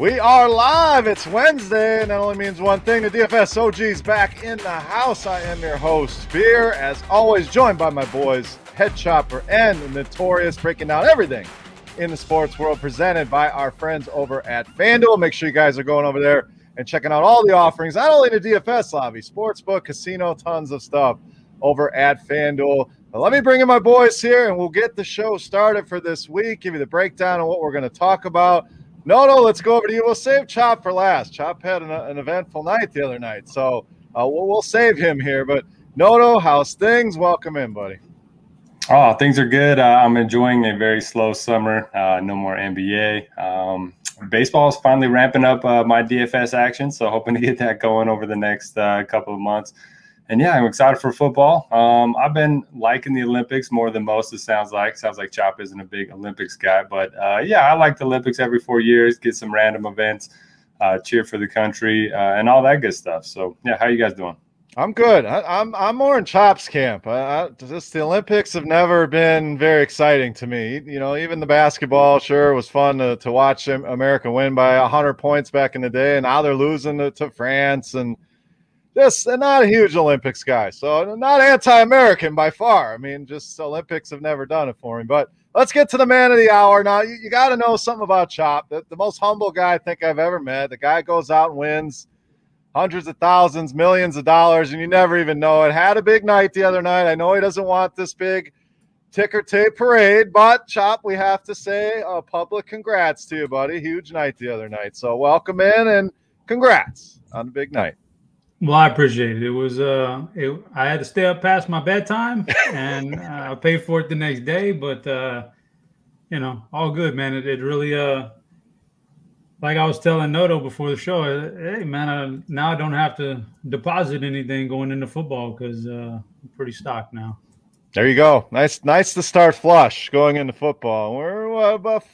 We are live. It's Wednesday, and that only means one thing. The DFS OG's back in the house. I am your host, Beer, as always, joined by my boys, Head Chopper and the Notorious, breaking down everything in the sports world, presented by our friends over at FanDuel. Make sure you guys are going over there and checking out all the offerings, not only the DFS lobby, sportsbook, casino, tons of stuff over at FanDuel. But let me bring in my boys here, and we'll get the show started for this week, give you the breakdown of what we're going to talk about. No, let's go over to you. We'll save Chop for last. Chop had an eventful night the other night, so we'll save him here. But Noto, how's things? Welcome in, buddy. Oh, things are good. I'm enjoying a very slow summer. No more NBA. Baseball is finally ramping up my DFS action, so hoping to get that going over the next couple of months. And, yeah, I'm excited for football. I've been liking the Olympics more than most, it sounds like. Sounds like Chop isn't a big Olympics guy. But, yeah, I like the Olympics every 4 years, get some random events, cheer for the country, and all that good stuff. So, yeah, how you guys doing? I'm good. I'm more in Chop's camp. The Olympics have never been very exciting to me. You know, even the basketball, sure, was fun to watch America win by 100 points back in the day, and now they're losing to France and – just not a huge Olympics guy, so not anti-American by far. I mean, just Olympics have never done it for me. But let's get to the man of the hour. Now, you got to know something about Chop. The most humble guy I think I've ever met. The guy goes out and wins hundreds of thousands, millions of dollars, and you never even know it. Had a big night the other night. I know he doesn't want this big ticker tape parade, but Chop, we have to say a public congrats to you, buddy. Huge night the other night. So welcome in and congrats on the big night. Well, I appreciate it. It was I had to stay up past my bedtime, and I paid for it the next day. But you know, all good, man. It really like I was telling Noto before the show. Hey, man, now I don't have to deposit anything going into football because I'm pretty stocked now. There you go. Nice to start flush going into football. We're about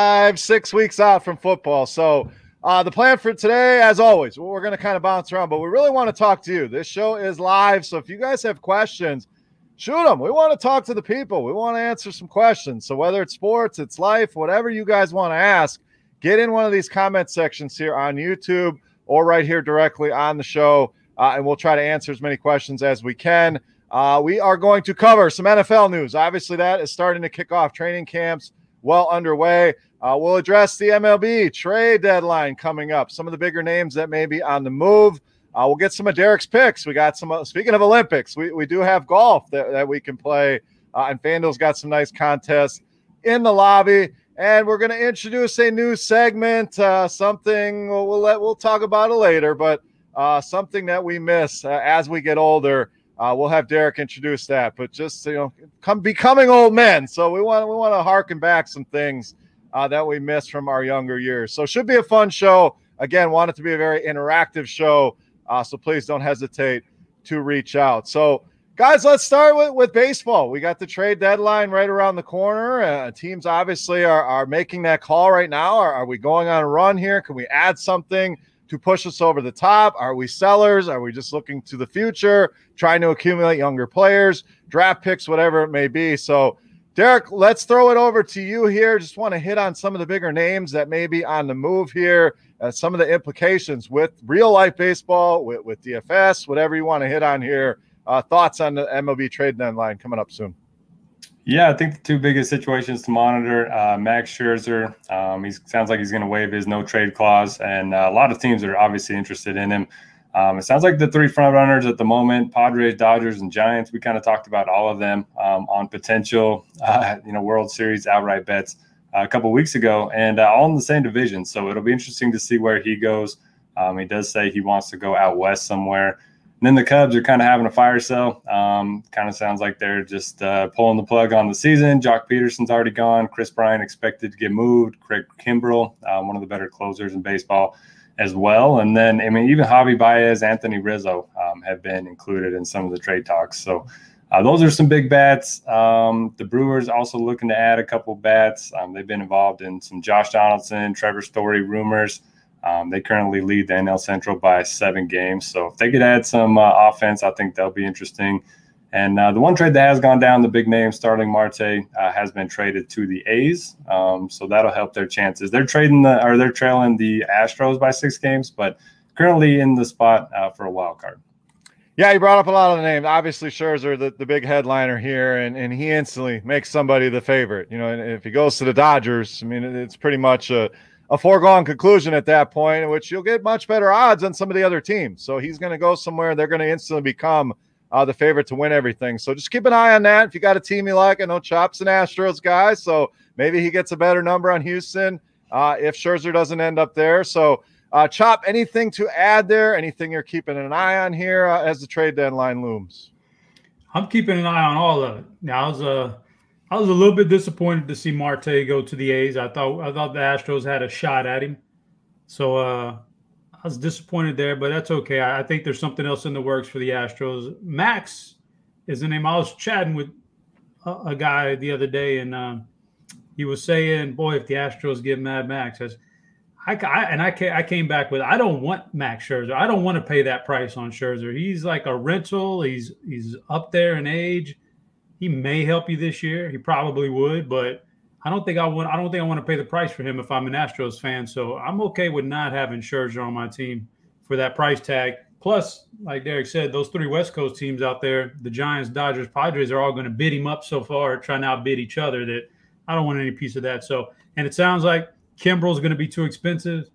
5-6 weeks out from football, so. The plan for today, as always, we're going to kind of bounce around, but we really want to talk to you. This show is live, so if you guys have questions, shoot them. We want to talk to the people. We want to answer some questions. So whether it's sports, it's life, whatever you guys want to ask, get in one of these comment sections here on YouTube or right here directly on the show, and we'll try to answer as many questions as we can. We are going to cover some NFL news. Obviously, that is starting to kick off. Training camps well underway. We'll address the MLB trade deadline coming up, some of the bigger names that may be on the move. We'll get some of Derek's picks. We got some, speaking of Olympics, we do have golf that we can play, and FanDuel's got some nice contests in the lobby. And we're going to introduce a new segment, something we'll talk about it later, but something that we miss as we get older. We'll have Derek introduce that, but just, becoming old men. So we want to harken back some things that we missed from our younger years. So should be a fun show. Again, want it to be a very interactive show. So please don't hesitate to reach out. So guys, let's start with baseball. We got the trade deadline right around the corner. Teams obviously are making that call right now. Are we going on a run here? Can we add something to push us over the top? Are we sellers? Are we just looking to the future, trying to accumulate younger players, draft picks, whatever it may be? So Derek, let's throw it over to you here. Just want to hit on some of the bigger names that may be on the move here, some of the implications with real-life baseball, with DFS, whatever you want to hit on here. Thoughts on the MLB trade deadline coming up soon? Yeah, I think the two biggest situations to monitor, Max Scherzer, he sounds like he's going to waive his no-trade clause, and a lot of teams are obviously interested in him. It sounds like the three front runners at the moment, Padres, Dodgers, and Giants, we kind of talked about all of them on potential, World Series outright bets a couple weeks ago, and all in the same division. So it'll be interesting to see where he goes. He does say he wants to go out west somewhere. And then the Cubs are kind of having a fire sale. Kind of sounds like they're just pulling the plug on the season. Jock Peterson's already gone. Chris Bryant expected to get moved. Craig Kimbrell, one of the better closers in baseball, as well. And then, even Javi Baez, Anthony Rizzo have been included in some of the trade talks. So those are some big bats. The Brewers also looking to add a couple bats. They've been involved in some Josh Donaldson, Trevor Story rumors. They currently lead the NL Central by 7 games. So if they could add some offense, I think that'll be interesting. And the one trade that has gone down, the big name Starling Marte has been traded to the A's, so that'll help their chances. They're trailing the Astros by 6 games, but currently in the spot for a wild card. Yeah, you brought up a lot of the names. Obviously, Scherzer, the big headliner here, and he instantly makes somebody the favorite. You know, and if he goes to the Dodgers, I mean, it's pretty much a foregone conclusion at that point, in which you'll get much better odds on some of the other teams. So he's going to go somewhere, they're going to instantly become the favorite to win everything. So just keep an eye on that. If you got a team you like, I know Chop's an Astros guy, so maybe he gets a better number on Houston if Scherzer doesn't end up there. So Chop, anything to add there? Anything you're keeping an eye on here as the trade deadline looms? I'm keeping an eye on all of it. Now, I was a little bit disappointed to see Marte go to the A's. I thought the Astros had a shot at him. So I was disappointed there, but that's okay. I think there's something else in the works for the Astros. Max is the name. I was chatting with a guy the other day, and he was saying, boy, if the Astros give Mad Max, I came back with, I don't want Max Scherzer. I don't want to pay that price on Scherzer. He's like a rental. He's up there in age. He may help you this year. He probably would, but I don't think I want to pay the price for him if I'm an Astros fan. So I'm okay with not having Scherzer on my team for that price tag. Plus, like Derek said, those 3 West Coast teams out there, the Giants, Dodgers, Padres, are all going to bid him up so far, trying to outbid each other, that I don't want any piece of that. So, and it sounds like Kimbrel's going to be too expensive.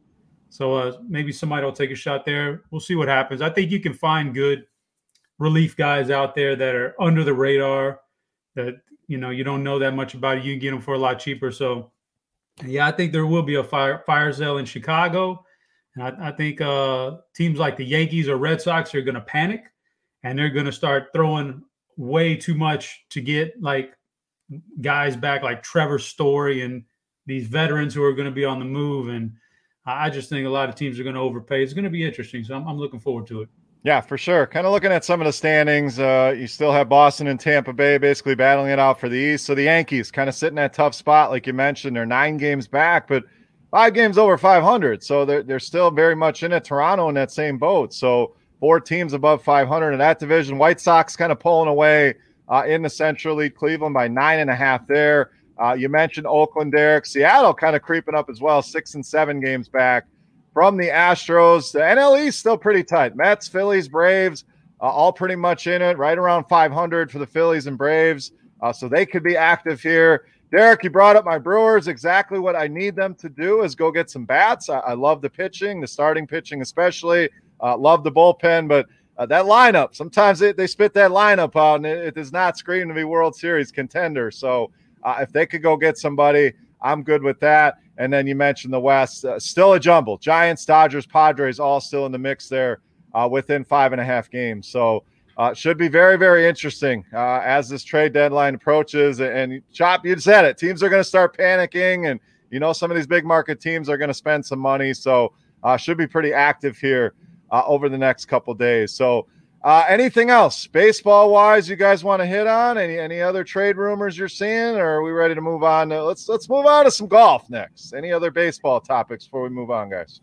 So maybe somebody will take a shot there. We'll see what happens. I think you can find good relief guys out there that are under the radar, that, you know, you don't know that much about it. You can get them for a lot cheaper. So, yeah, I think there will be a fire sale in Chicago. And I think teams like the Yankees or Red Sox are going to panic, and they're going to start throwing way too much to get, like, guys back like Trevor Story and these veterans who are going to be on the move. And I just think a lot of teams are going to overpay. It's going to be interesting. So I'm looking forward to it. Yeah, for sure. Kind of looking at some of the standings, you still have Boston and Tampa Bay basically battling it out for the East. So the Yankees kind of sitting in that tough spot, like you mentioned. They're 9 games back, but 5 games over 500. So they're still very much in it. Toronto in that same boat. So 4 teams above 500 in that division. White Sox kind of pulling away in the Central League. Cleveland by 9.5 there. You mentioned Oakland, Derek. Seattle kind of creeping up as well, 6 and 7 games back from the Astros. The NL East still pretty tight. Mets, Phillies, Braves, all pretty much in it, right around 500 for the Phillies and Braves. So they could be active here. Derek, you brought up my Brewers. Exactly what I need them to do is go get some bats. I love the pitching, the starting pitching especially. Love the bullpen, but that lineup, sometimes they spit that lineup out, and it does not scream to be World Series contender. So if they could go get somebody, I'm good with that. And then you mentioned the West, still a jumble. Giants, Dodgers, Padres, all still in the mix there within 5.5 games. So should be very, very interesting as this trade deadline approaches. And Chop, you said it. Teams are going to start panicking, and you know some of these big market teams are going to spend some money. So should be pretty active here over the next couple days. So anything else baseball-wise you guys want to hit on? Any other trade rumors you're seeing, or are we ready to move on? Let's move on to some golf next. Any other baseball topics before we move on, guys?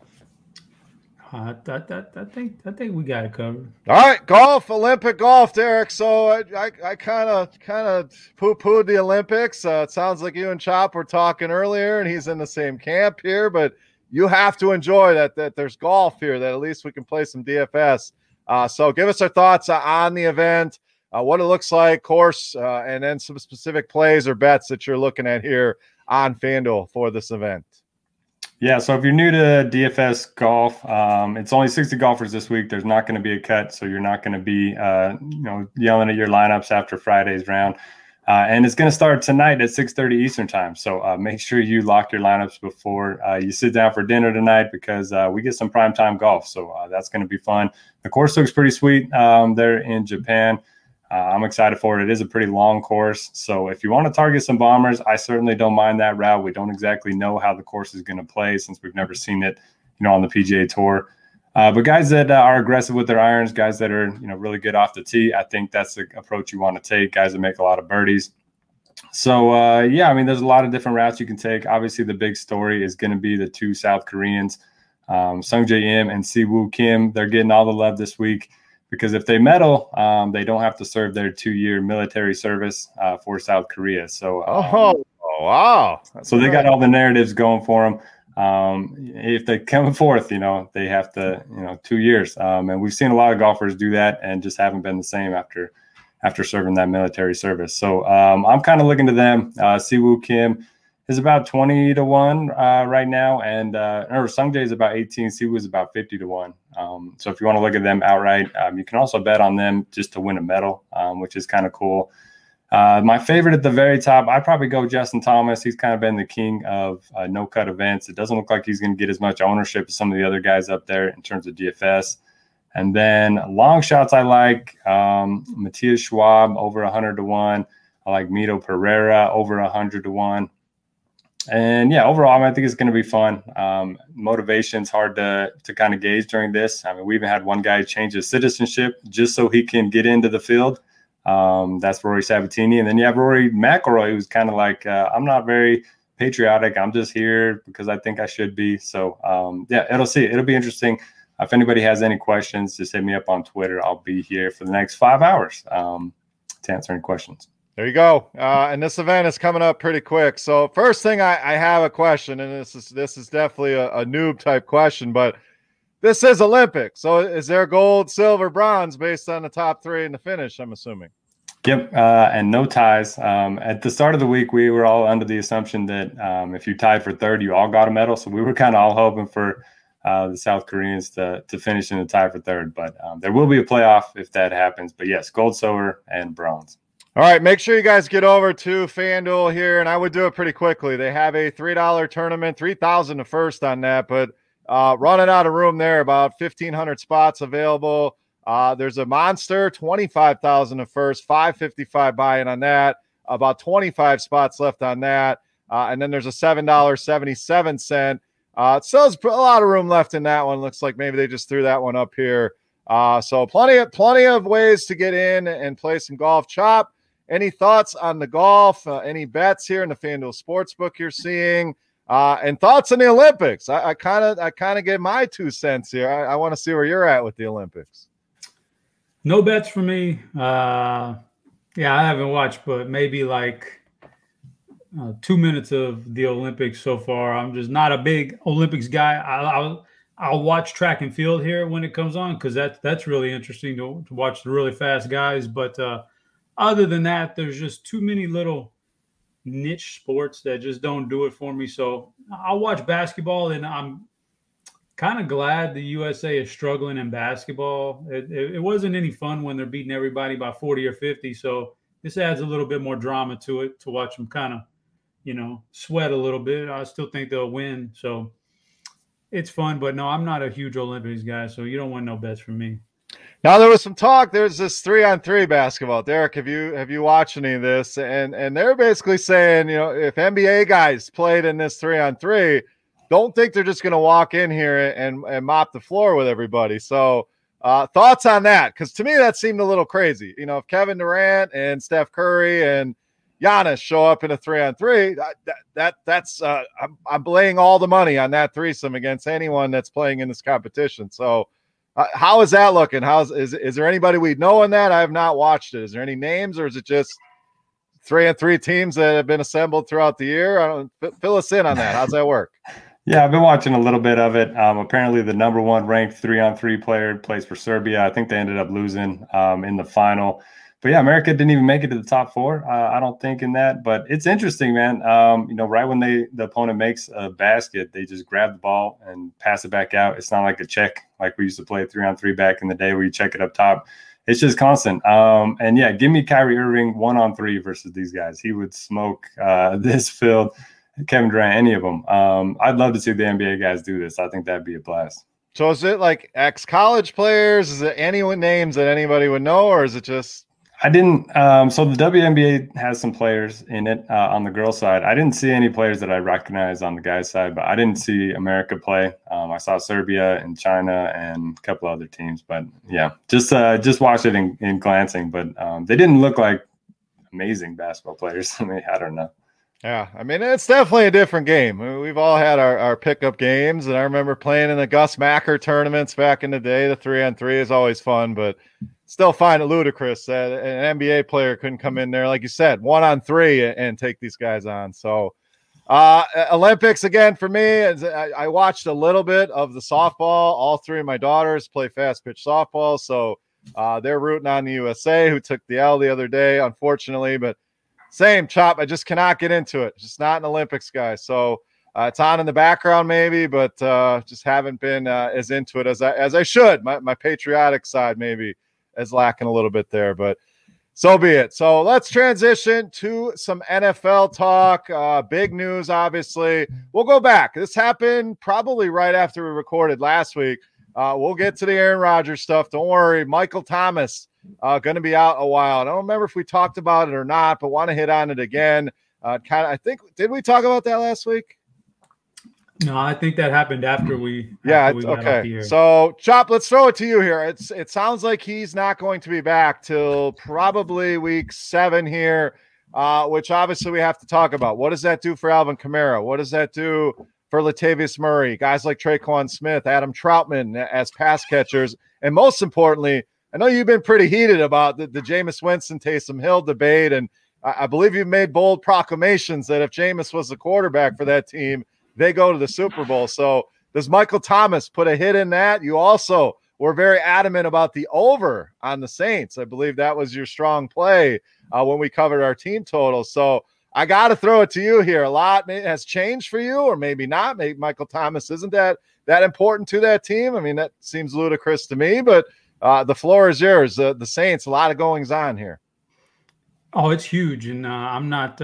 I think we got it covered. All right, golf, Olympic golf, Derek. So I kind of poo-pooed the Olympics. It sounds like you and Chop were talking earlier, and he's in the same camp here. But you have to enjoy that there's golf here, that at least we can play some DFS. So give us our thoughts on the event, what it looks like, course, and then some specific plays or bets that you're looking at here on FanDuel for this event. Yeah, so if you're new to DFS golf, it's only 60 golfers this week. There's not going to be a cut, so you're not going to be yelling at your lineups after Friday's round. And it's going to start tonight at 6:30 Eastern time. So make sure you lock your lineups before you sit down for dinner tonight, because we get some primetime golf. So that's going to be fun. The course looks pretty sweet there in Japan. I'm excited for it. It is a pretty long course. So if you want to target some bombers, I certainly don't mind that route. We don't exactly know how the course is going to play since we've never seen it, on the PGA Tour. But guys that are aggressive with their irons, guys that are, really good off the tee, I think that's the approach you want to take, guys that make a lot of birdies. So, there's a lot of different routes you can take. Obviously, the big story is going to be the 2 South Koreans, Sungjae Im and Siwoo Kim. They're getting all the love this week. because if they medal, they don't have to serve their 2-year military service for South Korea. So, wow. So they got all the narratives going for them. If they come forth, they have to, 2 years. And we've seen a lot of golfers do that and just haven't been the same after serving that military service. So I'm kind of looking to them. Siwoo Kim is about 20-1 right now, and Sungjae is about 18. Siwoo is about 50-1. So if you want to look at them outright, you can also bet on them just to win a medal, which is kind of cool. My favorite at the very top, I'd probably go Justin Thomas. He's kind of been the king of no-cut events. It doesn't look like he's going to get as much ownership as some of the other guys up there in terms of DFS. And then long shots I like Matthias Schwab over 100-1. I like Mito Pereira over 100-1. And yeah, overall, I think it's going to be fun. Motivation's hard to kind of gauge during this. I mean, we even had one guy change his citizenship just so he can get into the field. That's Rory Sabatini. And then you have Rory McIlroy, who's kind of like, I'm not very patriotic. I'm just here because I think I should be. So it'll be interesting. If anybody has any questions, just hit me up on Twitter. I'll be here for the next 5 hours to answer any questions. There you go. And this event is coming up pretty quick. So first thing, I have a question, and this is definitely a noob type question, but this is Olympics. So is there gold, silver, bronze based on the top 3 in the finish, I'm assuming? Yep, and no ties. At the start of the week, we were all under the assumption that if you tied for third, you all got a medal. So we were kind of all hoping for the South Koreans to finish in the tie for third. But there will be a playoff if that happens. But yes, gold, silver, and bronze. All right, make sure you guys get over to FanDuel here, and I would do it pretty quickly. They have a $3 tournament, $3,000 to first on that, but running out of room there, about 1,500 spots available. There's a monster, $25,000 to first, $555 buy-in on that, about 25 spots left on that, and then there's a $7.77. So there's a lot of room left in that one. Looks like maybe they just threw that one up here. So plenty of ways to get in and play some golf. Chop, any thoughts on the golf? Any bets here in the FanDuel Sportsbook you're seeing? And thoughts on the Olympics? I kind of gave my 2 cents here. I want to see where you're at with the Olympics. No bets for me. I haven't watched, but maybe like 2 minutes of the Olympics so far. I'm just not a big Olympics guy. I'll watch track and field here when it comes on because that's really interesting to watch the really fast guys. But other than that, there's just too many little niche sports that just don't do it for me. So I'll watch basketball, and I'm kind of glad the USA is struggling in basketball. It wasn't any fun when they're beating everybody by 40 or 50. So this adds a little bit more drama to it to watch them kind of, sweat a little bit. I still think they'll win. So it's fun, but no, I'm not a huge Olympics guy, so you don't want no bets from me. Now there was some talk. There's this 3-on-3 basketball. Derek, have you watched any of this? And they're basically saying, if NBA guys played in this 3-on-3, don't think they're just going to walk in here and mop the floor with everybody. So thoughts on that? Because to me that seemed a little crazy. If Kevin Durant and Steph Curry and Giannis show up in a 3-on-3, that's I'm laying all the money on that threesome against anyone that's playing in this competition. So how is that looking? Is there anybody we know in that? I have not watched it. Is there any names, or is it just 3-on-3 teams that have been assembled throughout the year? Fill us in on that. How's that work? Yeah, I've been watching a little bit of it. Apparently the number 1 ranked 3-on-3 player plays for Serbia. I think they ended up losing in the final. But yeah, America didn't even make it to the top 4. I don't think in that, but it's interesting, man. Right when the opponent makes a basket, they just grab the ball and pass it back out. It's not like a check like we used to play 3-on-3 back in the day where you check it up top. It's just constant. And yeah, give me Kyrie Irving 1-on-3 versus these guys. He would smoke this field. Kevin Durant, any of them. I'd love to see the NBA guys do this. I think that'd be a blast. So is it like ex-college players? Is it anyone names that anybody would know, or is it just? I didn't. So the WNBA has some players in it on the girls' side. I didn't see any players that I recognize on the guys' side, but I didn't see America play. I saw Serbia and China and a couple other teams, but yeah, just watched it in glancing. But they didn't look like amazing basketball players. I mean, I don't know. Yeah, I mean, it's definitely a different game. I mean, we've all had our pickup games, and I remember playing in the Gus Macker tournaments back in the day. The 3-on-3 is always fun, but still find it ludicrous that an NBA player couldn't come in there, like you said, 1-on-3 and take these guys on. So, Olympics again for me. I watched a little bit of the softball. All three of my daughters play fast pitch softball, so they're rooting on the USA, who took the L the other day, unfortunately, but. Same, Chop. I just cannot get into it. Just not an Olympics guy. So it's on in the background maybe, but just haven't been as into it as I should. My patriotic side maybe is lacking a little bit there, but so be it. So let's transition to some NFL talk. Big news, obviously. We'll go back. This happened probably right after we recorded last week. We'll get to the Aaron Rodgers stuff. Don't worry. Michael Thomas going to be out a while. I don't remember if we talked about it or not, but want to hit on it again. I think, did we talk about that last week? No, I think that happened after we. Yeah, okay. So, Chop, let's throw it to you here. It sounds like he's not going to be back till probably week 7 here, which obviously we have to talk about. What does that do for Alvin Kamara? What does that do for Latavius Murray? Guys like Traquan Smith, Adam Troutman as pass catchers, and most importantly, I know you've been pretty heated about the Jameis Winston Taysom Hill debate, and I believe you've made bold proclamations that if Jameis was the quarterback for that team, they go to the Super Bowl. So does Michael Thomas put a hit in that? You also were very adamant about the over on the Saints. I believe that was your strong play when we covered our team total. So I got to throw it to you here. A lot has changed for you, or maybe not. Maybe Michael Thomas isn't that important to that team. I mean, that seems ludicrous to me, but the floor is yours. The Saints, a lot of goings on here. Oh, it's huge, and I'm not.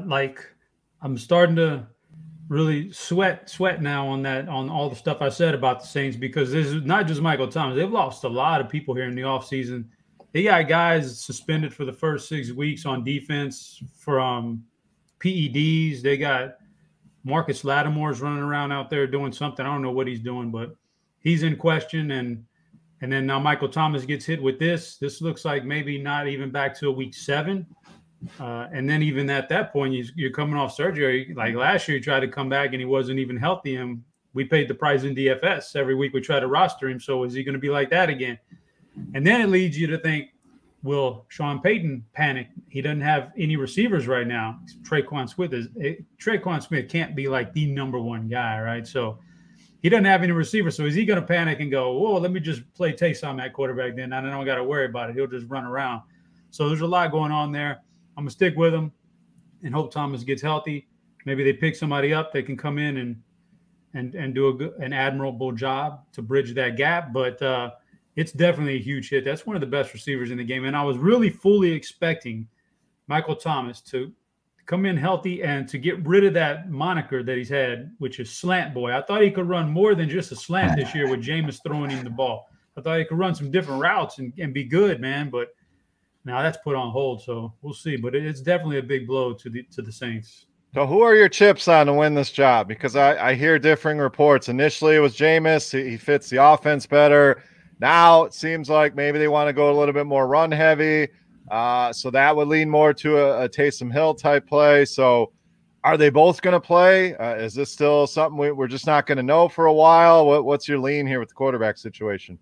I'm starting to really sweat now on all the stuff I said about the Saints, because this is not just Michael Thomas. They've lost a lot of people here in the offseason. They got guys suspended for the first 6 weeks on defense from PEDs. They got Marcus Lattimore's running around out there doing something. I don't know what he's doing, but he's in question, and then now Michael Thomas gets hit with this. This looks like maybe not even back to week 7. And then even at that point, you're coming off surgery. Like last year, he tried to come back and he wasn't even healthy. And we paid the price in DFS. Every week we try to roster him. So is he going to be like that again? And then it leads you to think, will Sean Payton panic? He doesn't have any receivers right now. Traquan Smith can't be like the number one guy, right? So he doesn't have any receivers. So is he going to panic and go, whoa, let me just play Taysom at quarterback then? I don't got to worry about it. He'll just run around. So there's a lot going on there. I'm going to stick with him and hope Thomas gets healthy. Maybe they pick somebody up that can come in and do an admirable job to bridge that gap. But it's definitely a huge hit. That's one of the best receivers in the game. And I was really fully expecting Michael Thomas to come in healthy and to get rid of that moniker that he's had, which is slant boy. I thought he could run more than just a slant this year with Jameis throwing him the ball. I thought he could run some different routes and be good, man. But now that's put on hold, so we'll see. But it's definitely a big blow to the Saints. So who are your chips on to win this job? Because I hear differing reports. Initially, it was Jameis. He fits the offense better. Now it seems like maybe they want to go a little bit more run heavy. So that would lean more to a Taysom Hill type play. So are they both going to play? Is this still something we're just not going to know for a while? What's your lean here with the quarterback situation?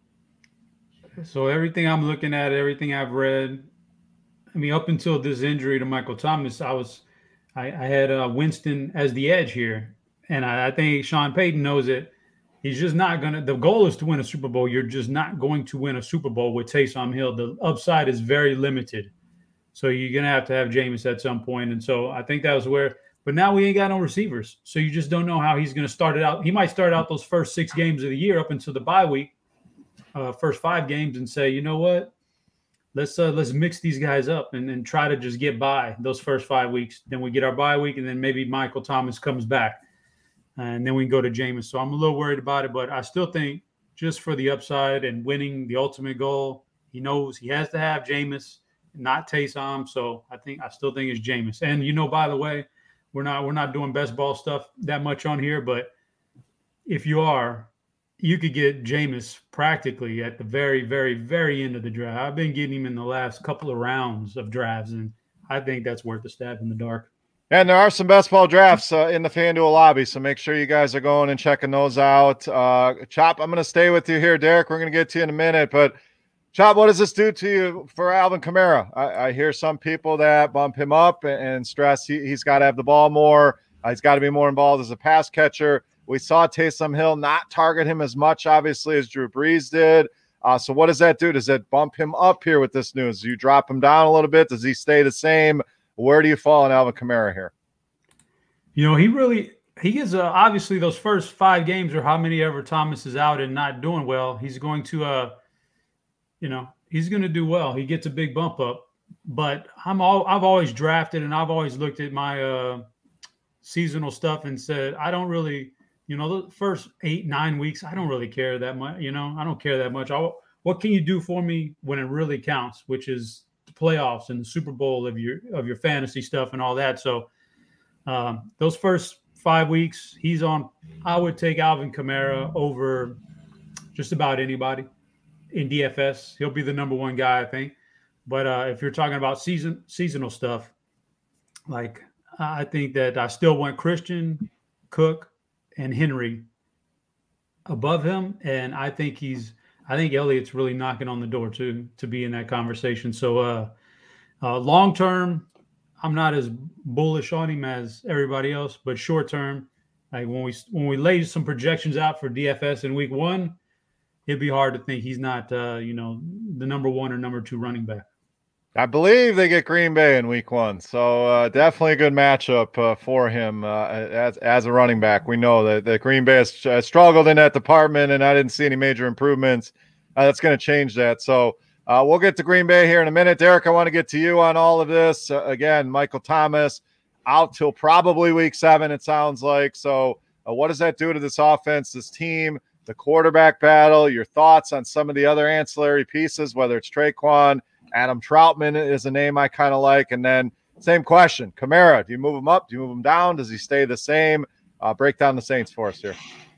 So everything I'm looking at, everything I've read, I mean, up until this injury to Michael Thomas, I had Winston as the edge here. And I think Sean Payton knows it. He's just not going to – the goal is to win a Super Bowl. You're just not going to win a Super Bowl with Taysom Hill. The upside is very limited. So you're going to have Jameis at some point. And so I think that was where – but now we ain't got no receivers. So you just don't know how he's going to start it out. He might start out those first 6 games of the year up until the bye week, first 5 games, and say, you know what? Let's mix these guys up and try to just get by those first 5 weeks. Then we get our bye week, and then maybe Michael Thomas comes back. And then we can go to Jameis. So I'm a little worried about it, but I still think just for the upside and winning the ultimate goal, he knows he has to have Jameis, not Taysom. So I still think it's Jameis. And, by the way, we're not doing best ball stuff that much on here, but if you are, you could get Jameis practically at the very, very, very end of the draft. I've been getting him in the last couple of rounds of drafts, and I think that's worth a stab in the dark. And there are some best ball drafts in the FanDuel lobby, so make sure you guys are going and checking those out. Chop, I'm going to stay with you here, Derek. We're going to get to you in a minute, but Chop, what does this do to you for Alvin Kamara? I hear some people that bump him up and stress he's got to have the ball more. He's got to be more involved as a pass catcher. We saw Taysom Hill not target him as much, obviously, as Drew Brees did. So what does that do? Does it bump him up here with this news? Do you drop him down a little bit? Does he stay the same? Where do you fall on Alvin Kamara here? You know, he gets obviously those first 5 games or how many ever Thomas is out and not doing well, he's going to he's going to do well. He gets a big bump up. But I've always drafted and I've always looked at my seasonal stuff and said, I don't really, the first 8-9 weeks, I don't really care that much. I don't care that much. What can you do for me when it really counts, which is the playoffs and the Super Bowl of your fantasy stuff and all that. So those first 5 weeks, he's on. I would take Alvin Kamara over just about anybody in DFS. He'll be the number 1 guy, I think. But if you're talking about seasonal stuff, like I think that I still want Christian, Cook, and Henry above him, and I think Elliott's really knocking on the door to be in that conversation. So long term, I'm not as bullish on him as everybody else, but short term, like when we lay some projections out for DFS in week 1, it'd be hard to think he's not the number 1 or number 2 running back. I believe they get Green Bay in week 1, so definitely a good matchup for him as a running back. We know that Green Bay has struggled in that department, and I didn't see any major improvements. That's going to change that. So we'll get to Green Bay here in a minute. Derek, I want to get to you on all of this. Again, Michael Thomas out till probably week 7, it sounds like. So what does that do to this offense, this team, the quarterback battle, your thoughts on some of the other ancillary pieces, whether it's Traquan, Adam Troutman is a name I kind of like. And then same question, Kamara, do you move him up? Do you move him down? Does he stay the same? Break down the Saints for us here.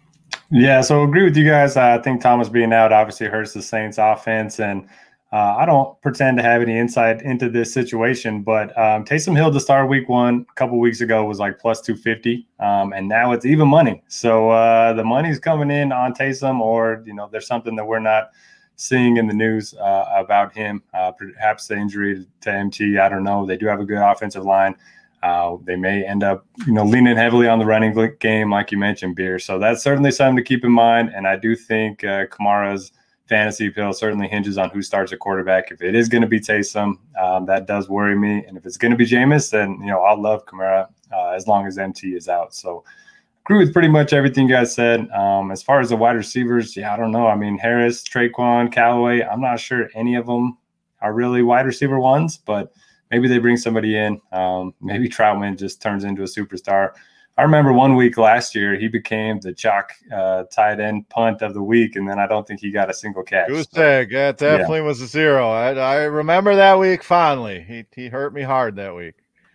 Yeah, so agree with you guys. I think Thomas being out obviously hurts the Saints offense. And I don't pretend to have any insight into this situation, but Taysom Hill to start week 1 a couple weeks ago was like plus 250, and now it's even money. So the money's coming in on Taysom, or there's something that we're not seeing in the news about him, perhaps the injury to MT. I don't know. They do have a good offensive line. They may end up, leaning heavily on the running game, like you mentioned, Beer. So that's certainly something to keep in mind. And I do think Kamara's fantasy appeal certainly hinges on who starts at quarterback. If it is going to be Taysom, that does worry me. And if it's going to be Jameis, then, I'll love Kamara as long as MT is out. So agree with pretty much everything you guys said. As far as the wide receivers, I don't know. I mean, Harris, Traquan, Callaway, I'm not sure any of them are really wide receiver ones, but maybe they bring somebody in. Maybe Troutman just turns into a superstar. I remember 1 week last year, he became the chalk tight end punt of the week, and then I don't think he got a single catch. Goose egg. That definitely was a 0. I remember that week fondly. He hurt me hard that week.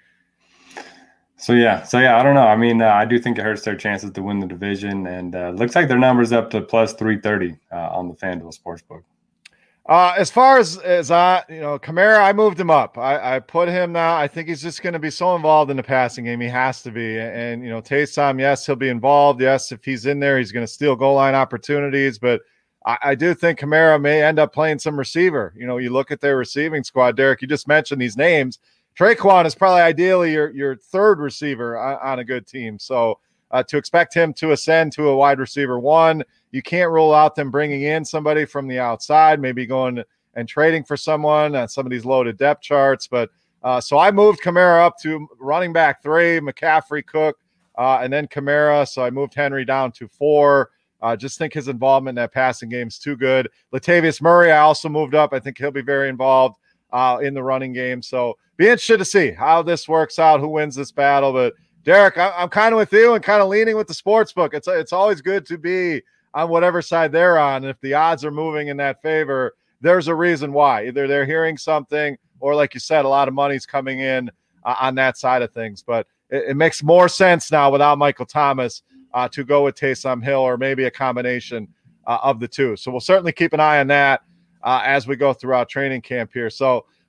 So yeah, I don't know. I mean, I do think it hurts their chances to win the division, and looks like their number's up to plus 330 on the FanDuel Sportsbook. As far as Kamara, I moved him up. I put him now. I think he's just going to be so involved in the passing game. He has to be. And, Taysom, yes, he'll be involved. Yes, if he's in there, he's going to steal goal line opportunities. But I do think Kamara may end up playing some receiver. You look at their receiving squad, Derek, you just mentioned these names. Traquan is probably ideally your 3rd receiver on a good team. So to expect him to ascend to a wide receiver 1, you can't rule out them bringing in somebody from the outside, maybe going and trading for someone on some of these loaded depth charts. But so I moved Kamara up to running back 3, McCaffrey, Cook, and then Kamara. So I moved Henry down to 4. Just think his involvement in that passing game is too good. Latavius Murray, I also moved up. I think he'll be very involved in the running game. So be interested to see how this works out, who wins this battle. But Derek, I'm kind of with you and kind of leaning with the sports book. It's always good to be on whatever side they're on. If the odds are moving in that favor, there's a reason why. Either they're hearing something, or like you said, a lot of money's coming in on that side of things. But it makes more sense now without Michael Thomas to go with Taysom Hill, or maybe a combination of the two. So we'll certainly keep an eye on that as we go throughout training camp here. So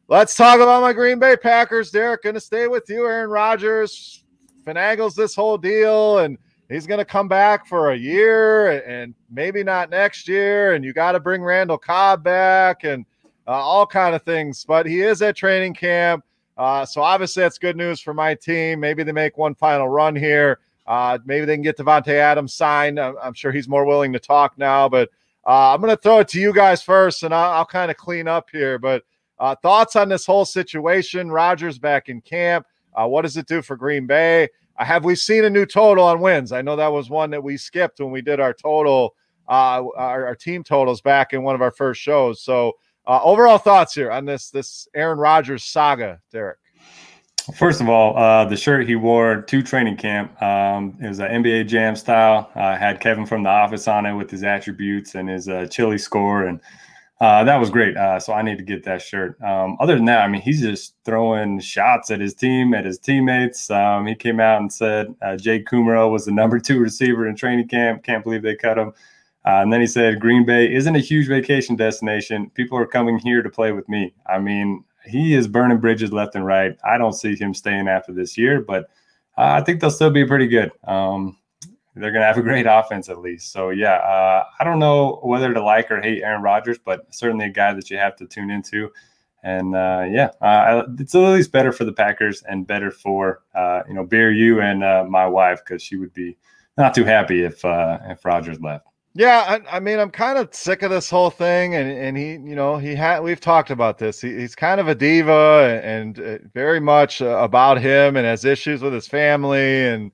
Let's talk about my Green Bay Packers. Derek, going to stay with you. Aaron Rodgers finagles this whole deal, and he's going to come back for a year and maybe not next year. And you got to bring Randall Cobb back and all kind of things. But he is at training camp. So obviously that's good news for my team. Maybe they make one final run here. Maybe they can get Devontae Adams signed. I'm sure he's more willing to talk now. But I'm going to throw it to you guys first, and I'll kind of clean up here. But thoughts on this whole situation? Rodgers back in camp. What does it do for Green Bay? Have we seen a new total on wins? I know that was one that we skipped when we did our total, our team totals back in one of our first shows. So overall thoughts here on this Aaron Rodgers saga, Derek. First of all, the shirt he wore to training camp, it was an NBA Jam style. Had Kevin from The Office on it with his attributes and his chili score, and that was great. So I need to get that shirt. Other than that, I mean, he's just throwing shots at his team, at his teammates. He came out and said Jake Kumerow was the number 2 receiver in training camp. Can't believe they cut him. And then he said, Green Bay isn't a huge vacation destination. People are coming here to play with me. I mean, he is burning bridges left and right. I don't see him staying after this year, but I think they'll still be pretty good. They're going to have a great offense at least. So, yeah, I don't know whether to like or hate Aaron Rodgers, but certainly a guy that you have to tune into. And, it's at least better for the Packers and better for, Beer, you and my wife, because she would be not too happy if Rodgers left. Yeah, I mean, I'm kind of sick of this whole thing, and we've talked about this. He's kind of a diva, and very much about him, and has issues with his family, and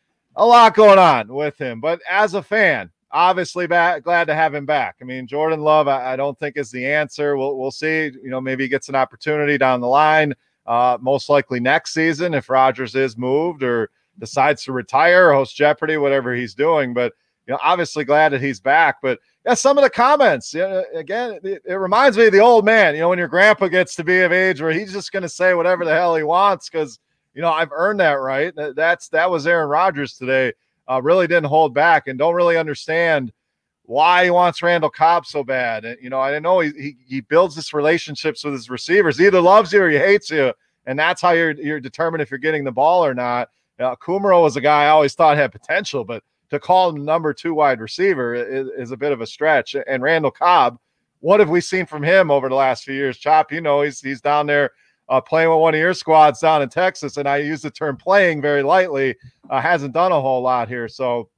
a lot going on with him. But as a fan, obviously glad to have him back. I mean, Jordan Love, I don't think is the answer. We'll see. Maybe he gets an opportunity down the line, most likely next season if Rodgers is moved or decides to retire, host Jeopardy, whatever he's doing. But obviously glad that he's back. But yeah, some of the comments, again, it reminds me of the old man, when your grandpa gets to be of age where he's just going to say whatever the hell he wants because, I've earned that right. That was Aaron Rodgers today. Really didn't hold back and don't really understand why he wants Randall Cobb so bad. And, I know he builds this relationships with his receivers. He either loves you or he hates you. And that's how you're determined if you're getting the ball or not. Kumerow was a guy I always thought had potential, but to call him number 2 wide receiver is a bit of a stretch. And Randall Cobb, what have we seen from him over the last few years? Chop, he's down there playing with one of your squads down in Texas, and I use the term playing very lightly. Hasn't done a whole lot here. So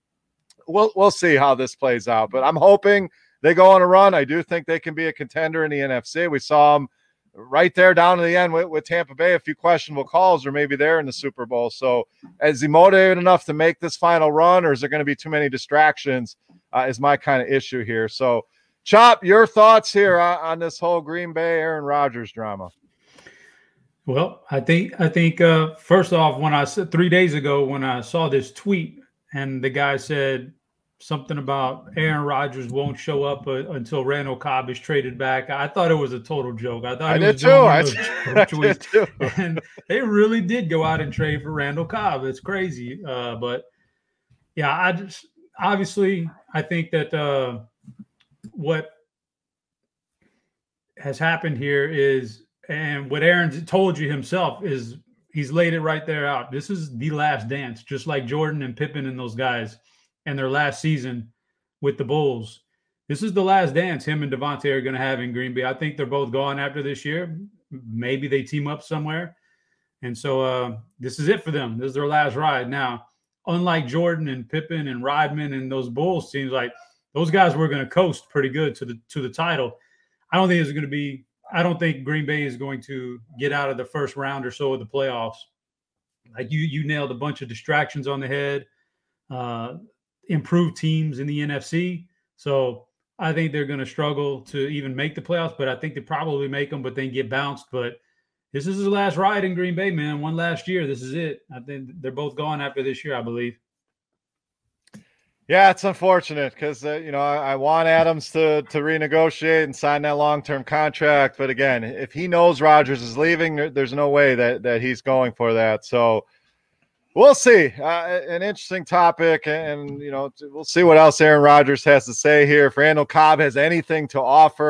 we'll see how this plays out. But I'm hoping they go on a run. I do think they can be a contender in the NFC. We saw them right there down to the end with Tampa Bay, a few questionable calls, or maybe they're in the Super Bowl. So is he motivated enough to make this final run, or is there going to be too many distractions is my kind of issue here. So Chop, your thoughts here on this whole Green Bay Aaron Rodgers drama? Well, I think first off, when I said 3 days ago, when I saw this tweet and the guy said something about Aaron Rodgers won't show up until Randall Cobb is traded back, I thought it was a total joke. I thought I did too. And they really did go out and trade for Randall Cobb. It's crazy. But yeah, I think that what has happened here is, and what Aaron told you himself, is he's laid it right there out. This is the last dance, just like Jordan and Pippen and those guys and their last season with the Bulls. This is the last dance him and Devontae are going to have in Green Bay. I think they're both gone after this year. Maybe they team up somewhere. And so this is it for them. This is their last ride. Now, unlike Jordan and Pippen and Rodman and those Bulls teams, like those guys were going to coast pretty good to the title. I don't think Green Bay is going to get out of the first round or so of the playoffs. Like you nailed a bunch of distractions on the head. Improved teams in the NFC. So I think they're going to struggle to even make the playoffs, but I think they probably make them, but then get bounced. But this is his last ride in Green Bay, man. One last year. This is it. I think they're both gone after this year, I believe. Yeah, it's unfortunate because, I want Adams to renegotiate and sign that long-term contract. But again, if he knows Rodgers is leaving, there's no way that he's going for that. So we'll see. An interesting topic, and we'll see what else Aaron Rodgers has to say here. If Randall Cobb has anything to offer,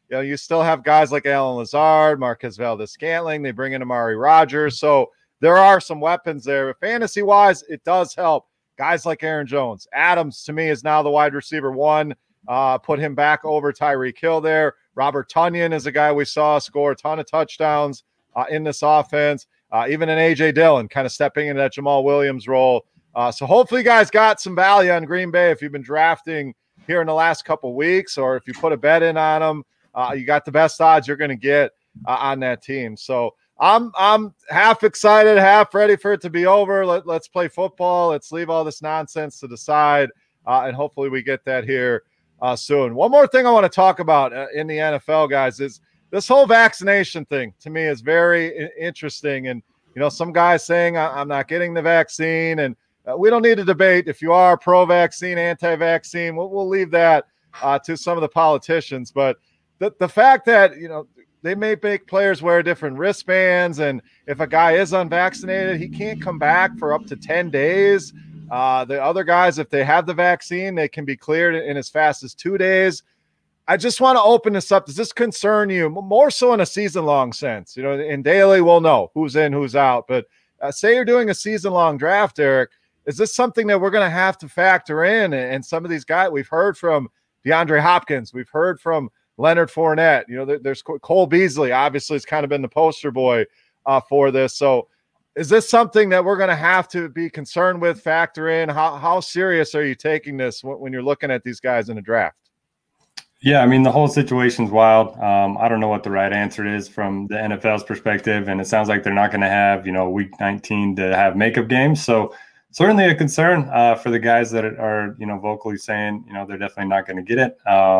you still have guys like Alan Lazard, Marquez Valdes-Scantling. They bring in Amari Rogers. So there are some weapons there. Fantasy-wise, it does help. Guys like Aaron Jones. Adams, to me, is now the wide receiver one. Put him back over Tyreek Hill there. Robert Tonyan is a guy we saw score a ton of touchdowns in this offense. Even an A.J. Dillon kind of stepping into that Jamal Williams role. So hopefully you guys got some value on Green Bay if you've been drafting here in the last couple weeks, or if you put a bet in on them, you got the best odds you're going to get on that team. So I'm half excited, half ready for it to be over. Let's play football. Let's leave all this nonsense to the side, and hopefully we get that here soon. One more thing I want to talk about in the NFL, guys, is this whole vaccination thing. To me, is very interesting. And some guys saying I'm not getting the vaccine, and we don't need to debate if you are pro-vaccine, anti-vaccine. We'll leave that to some of the politicians. But the fact that they may make players wear different wristbands, and if a guy is unvaccinated, he can't come back for up to 10 days. The other guys, if they have the vaccine, they can be cleared in as fast as 2 days. I just want to open this up. Does this concern you more so in a season-long sense? In daily, we'll know who's in, who's out. But say you're doing a season-long draft, Eric, is this something that we're going to have to factor in? And some of these guys, we've heard from DeAndre Hopkins, we've heard from Leonard Fournette. There's Cole Beasley, obviously, has kind of been the poster boy for this. So is this something that we're going to have to be concerned with, factor in? How serious are you taking this when you're looking at these guys in the draft? Yeah, I mean, the whole situation's wild. I don't know what the right answer is from the NFL's perspective, and it sounds like they're not going to have, week 19 to have makeup games. So certainly a concern for the guys that are, vocally saying, they're definitely not going to get it.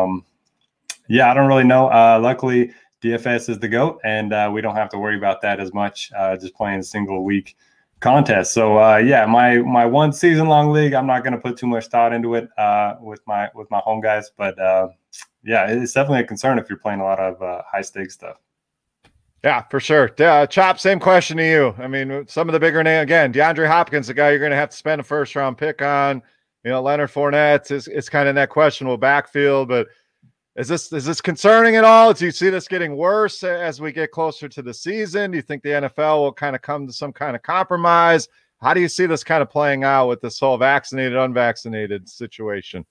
Yeah, I don't really know. Luckily, DFS is the GOAT, and we don't have to worry about that as much, just playing single week contests. So, my one season-long league, I'm not going to put too much thought into it with my home guys. But, it's definitely a concern if you're playing a lot of high-stakes stuff. Yeah, for sure. Chop, same question to you. I mean, some of the bigger names, again, DeAndre Hopkins, the guy you're going to have to spend a first-round pick on. Leonard Fournette is kind of in that questionable backfield, but is this concerning at all? Do you see this getting worse as we get closer to the season? Do you think the NFL will kind of come to some kind of compromise? How do you see this kind of playing out with this whole vaccinated, unvaccinated situation?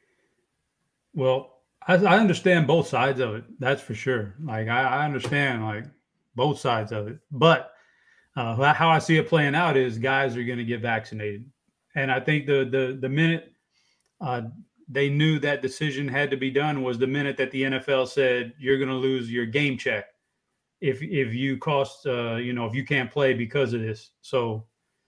Well, I understand both sides of it. That's for sure. Like I understand both sides of it, but how I see it playing out is guys are going to get vaccinated, and I think the minute they knew that decision had to be done was the minute that the NFL said you're going to lose your game check if you cost if you can't play because of this. So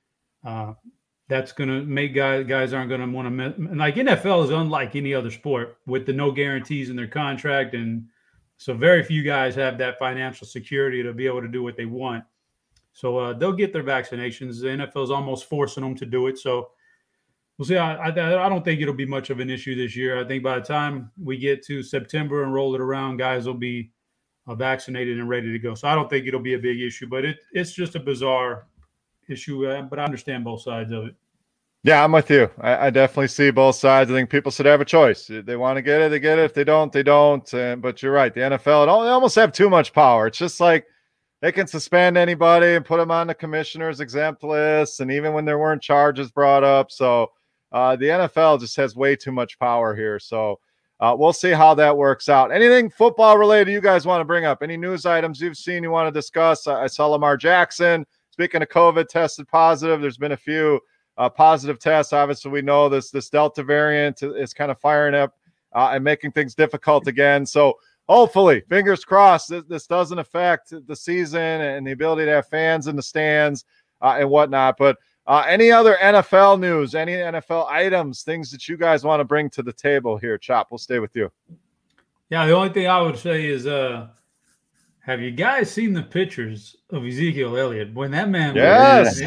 that's going to make guys aren't going to want to NFL is unlike any other sport with the no guarantees in their contract, and so very few guys have that financial security to be able to do what they want. So they'll get their vaccinations. The NFL is almost forcing them to do it. So we'll see. I don't think it'll be much of an issue this year. I think by the time we get to September and roll it around, guys will be vaccinated and ready to go. So I don't think it'll be a big issue, but it's just a bizarre issue. But I understand both sides of it. Yeah, I'm with you. I definitely see both sides. I think people should have a choice. If they want to get it, they get it. If they don't, they don't. But you're right. The NFL, they almost have too much power. It's just like they can suspend anybody and put them on the commissioner's exempt list. And even when there weren't charges brought up. So the NFL just has way too much power here. So we'll see how that works out. Anything football related you guys want to bring up? Any news items you've seen you want to discuss? I saw Lamar Jackson, speaking of COVID, tested positive. There's been a few positive tests. Obviously, we know this Delta variant is kind of firing up and making things difficult again. So hopefully, fingers crossed, this doesn't affect the season and the ability to have fans in the stands and whatnot. But any other NFL news, any NFL items, things that you guys want to bring to the table here? Chop, we'll stay with you. Yeah, the only thing I would say is have you guys seen the pictures of Ezekiel Elliott? When that man yes.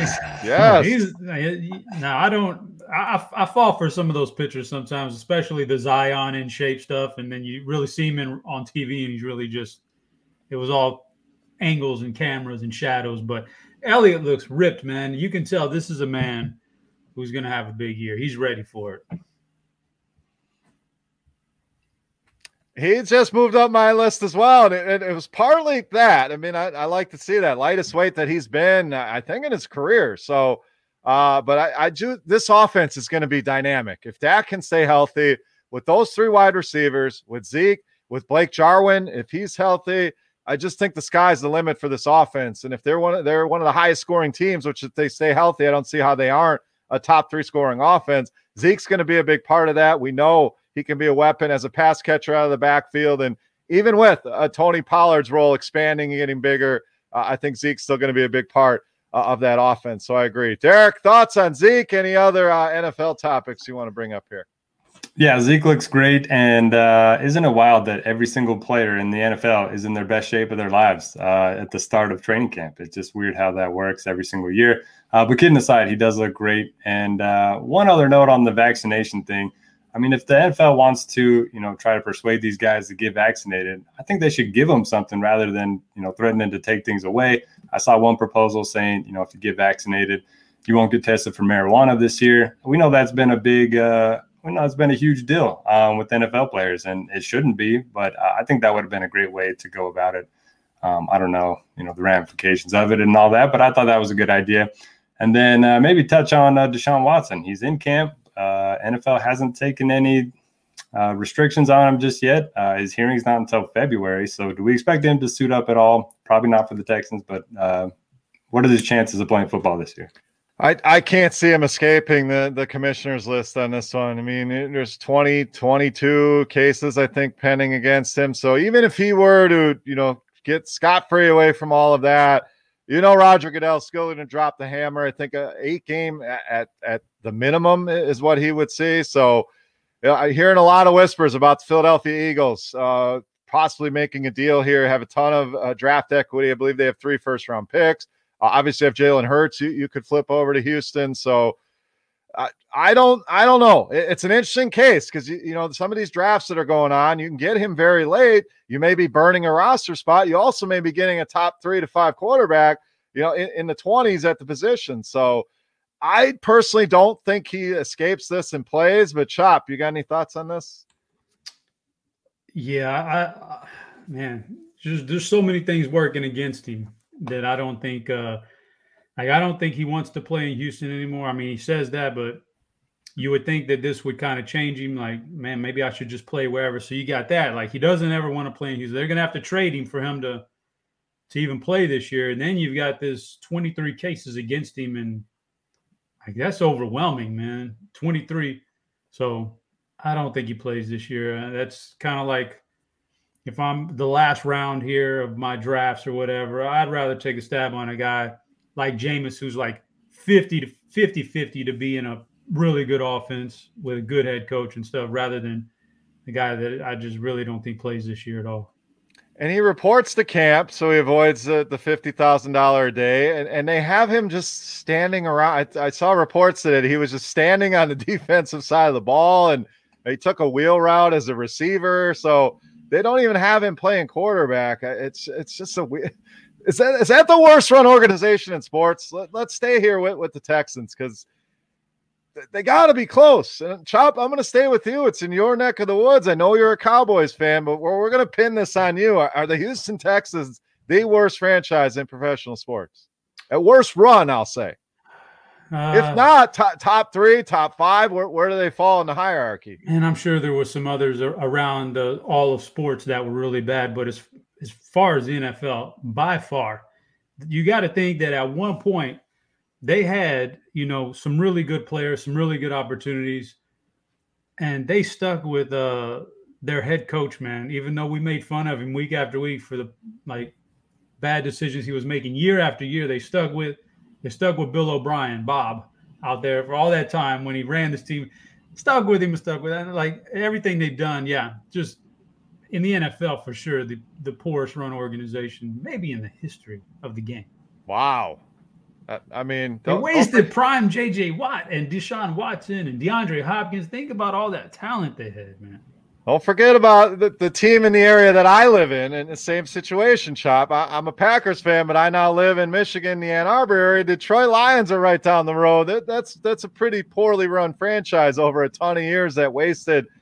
Now I don't I fall for some of those pictures sometimes, especially the Zion in shape stuff, and then you really see him on TV and he's really it was all angles and cameras and shadows. But Elliott looks ripped, man. You can tell this is a man who's going to have a big year. He's ready for it. He just moved up my list as well, and it was partly that. I mean, I like to see that lightest weight that he's been, I think, in his career. So, but I do. This offense is going to be dynamic if Dak can stay healthy with those three wide receivers, with Zeke, with Blake Jarwin. If he's healthy, I just think the sky's the limit for this offense. And if they're one of the highest scoring teams, which if they stay healthy, I don't see how they aren't a top 3 scoring offense. Zeke's going to be a big part of that. We know he can be a weapon as a pass catcher out of the backfield. And even with Tony Pollard's role expanding and getting bigger, I think Zeke's still going to be a big part of that offense. So I agree. Derek, thoughts on Zeke? Any other NFL topics you want to bring up here? Yeah, Zeke looks great. And isn't it wild that every single player in the NFL is in their best shape of their lives at the start of training camp? It's just weird how that works every single year. But kidding aside, he does look great. And one other note on the vaccination thing. I mean, if the NFL wants to, try to persuade these guys to get vaccinated, I think they should give them something rather than, threatening to take things away. I saw one proposal saying, if you get vaccinated, you won't get tested for marijuana this year. We know that's been a big, it's been a huge deal with NFL players, and it shouldn't be. But I think that would have been a great way to go about it. I don't know, the ramifications of it and all that, but I thought that was a good idea. And then maybe touch on Deshaun Watson. He's in camp. NFL hasn't taken any restrictions on him just yet. His hearing's not until February. So do we expect him to suit up at all? Probably not for the Texans, but what are his chances of playing football this year? I can't see him escaping the commissioner's list on this one. I mean, there's 22 cases, I think, pending against him. So even if he were to, get scot-free away from all of that, Roger Goodell's still going to drop the hammer. I think 8 game at the minimum is what he would see. So I'm hearing a lot of whispers about the Philadelphia Eagles possibly making a deal here, have a ton of draft equity. I believe they have 3 first-round picks. Obviously, if Jalen Hurts, you could flip over to Houston. So I don't know. It's an interesting case because, some of these drafts that are going on, you can get him very late. You may be burning a roster spot. You also may be getting a top 3 to 5 quarterback, in the 20s at the position. So I personally don't think he escapes this and plays. But Chop, you got any thoughts on this? Yeah, there's so many things working against him that I don't think I don't think he wants to play in Houston anymore. I mean, he says that, but you would think that this would kind of change him. Like, man, maybe I should just play wherever. So you got that. Like, he doesn't ever want to play in Houston. They're going to have to trade him for him to even play this year. And then you've got this 23 cases against him. And like, that's overwhelming, man. 23. So I don't think he plays this year. That's kind of like, if I'm the last round here of my drafts or whatever, I'd rather take a stab on a guy like Jameis, who's like 50-50 to be in a really good offense with a good head coach and stuff, rather than the guy that I just really don't think plays this year at all. And he reports to camp, so he avoids the $50,000 a day. And they have him just standing around. I saw reports that he was just standing on the defensive side of the ball, and he took a wheel route as a receiver. So they don't even have him playing quarterback. It's just a weird. Is that the worst run organization in sports? Let's stay here with the Texans because they got to be close. And Chop, I'm going to stay with you. It's in your neck of the woods. I know you're a Cowboys fan, but we're going to pin this on you. Are the Houston Texans the worst franchise in professional sports? At worst run, I'll say. If not, top 3, top 5, where do they fall in the hierarchy? And I'm sure there were some others around all of sports that were really bad, but as far as the NFL, by far, you got to think that at one point they had, some really good players, some really good opportunities, and they stuck with their head coach, man. Even though we made fun of him week after week for the bad decisions he was making year after year, they stuck with Bill O'Brien, Bob, out there for all that time when he ran this team. Stuck with him. Like everything they've done, just in the NFL for sure, the poorest run organization maybe in the history of the game. Wow. I mean, they wasted prime J.J. Watt and Deshaun Watson and DeAndre Hopkins. Think about all that talent they had, man. Don't forget about the team in the area that I live in the same situation, Chop. I'm a Packers fan, but I now live in Michigan, the Ann Arbor area. Detroit Lions are right down the road. That's a pretty poorly run franchise over a ton of years that wasted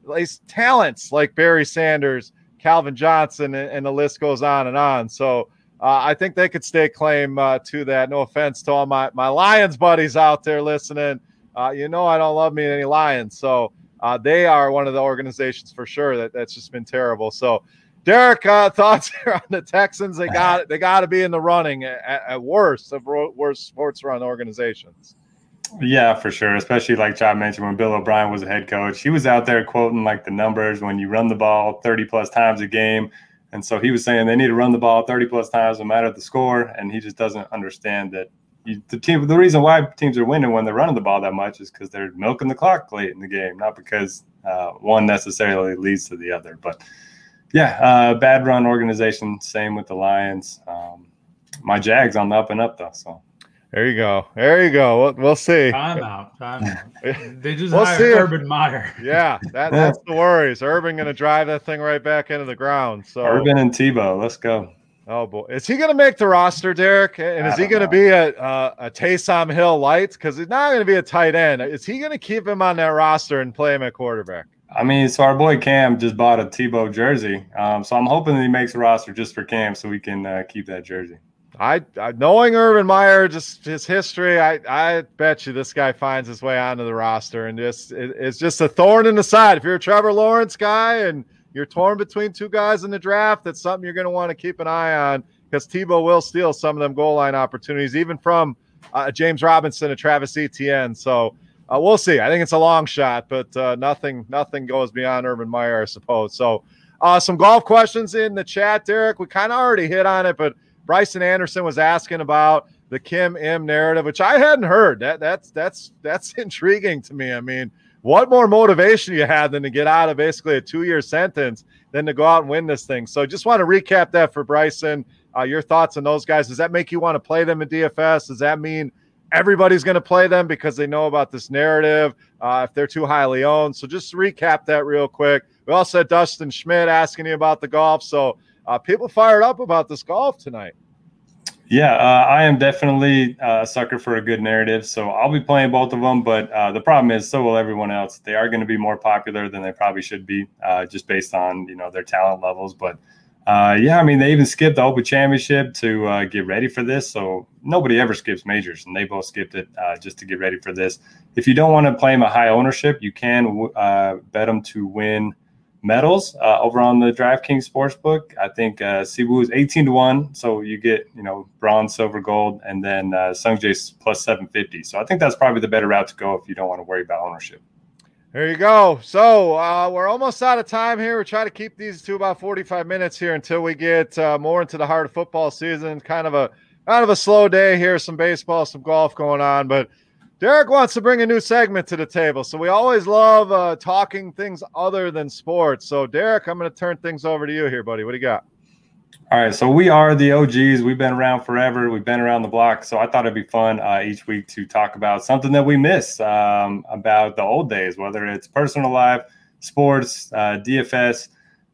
least talents like Barry Sanders, Calvin Johnson, and the list goes on and on. So I think they could stake claim to that. No offense to all my Lions buddies out there listening. I don't love me any Lions. So they are one of the organizations for sure that's just been terrible. So Derek, thoughts here on the Texans? They got to be in the running at worst of worst sports run organizations. Yeah, for sure. Especially like Chad mentioned, when Bill O'Brien was a head coach, he was out there quoting like the numbers when you run the ball 30 plus times a game. And so he was saying they need to run the ball 30 plus times no matter the score. And he just doesn't understand that the reason why teams are winning when they're running the ball that much is because they're milking the clock late in the game, not because one necessarily leads to the other. But yeah, bad run organization. Same with the Lions. My Jags on the up and up though. So. There you go. We'll see. Time out. They just hired Urban Meyer. Yeah, that's the worries. Urban going to drive that thing right back into the ground. So Urban and Tebow, let's go. Oh boy, is he going to make the roster, Derek? And is he going to be a Taysom Hill light? Because he's not going to be a tight end. Is he going to keep him on that roster and play him at quarterback? I mean, so our boy Cam just bought a Tebow jersey. So I'm hoping that he makes a roster just for Cam so we can keep that jersey. I knowing Urban Meyer, just his history, I bet you this guy finds his way onto the roster, and it's just a thorn in the side. If you're a Trevor Lawrence guy and you're torn between two guys in the draft, that's something you're going to want to keep an eye on, because Tebow will steal some of them goal line opportunities, even from James Robinson and Travis Etienne. So we'll see. I think it's a long shot, but nothing goes beyond Urban Meyer, I suppose. So some golf questions in the chat, Derek. We kind of already hit on it, but Bryson Anderson was asking about the Kim M narrative, which I hadn't heard. That's intriguing to me. I mean, what more motivation you had than to get out of basically a 2-year sentence than to go out and win this thing? So just want to recap that for Bryson. Your thoughts on those guys. Does that make you want to play them in DFS? Does that mean everybody's going to play them because they know about this narrative if they're too highly owned? So just recap that real quick. We also had Dustin Schmidt asking you about the golf. So people fired up about this golf tonight. Yeah, I am definitely a sucker for a good narrative. So I'll be playing both of them. But the problem is, so will everyone else. They are going to be more popular than they probably should be, just based on their talent levels. But yeah, I mean, they even skipped the Open Championship to get ready for this. So nobody ever skips majors, and they both skipped it just to get ready for this. If you don't want to play them at high ownership, you can bet them to win medals over on the DraftKings Sportsbook. I think Siwoo is 18-1, so you get bronze, silver, gold, and then Sungjae's plus 750. So I think that's probably the better route to go if you don't want to worry about ownership. There you go. So we're almost out of time here. We're trying to keep these to about 45 minutes here until we get more into the heart of football season. Kind of a slow day here. Some baseball, some golf going on, but Derek wants to bring a new segment to the table. So we always love talking things other than sports. So Derek, I'm going to turn things over to you here, buddy. What do you got? All right. So we are the OGs. We've been around forever. We've been around the block. So I thought it'd be fun each week to talk about something that we miss about the old days, whether it's personal life, sports, DFS.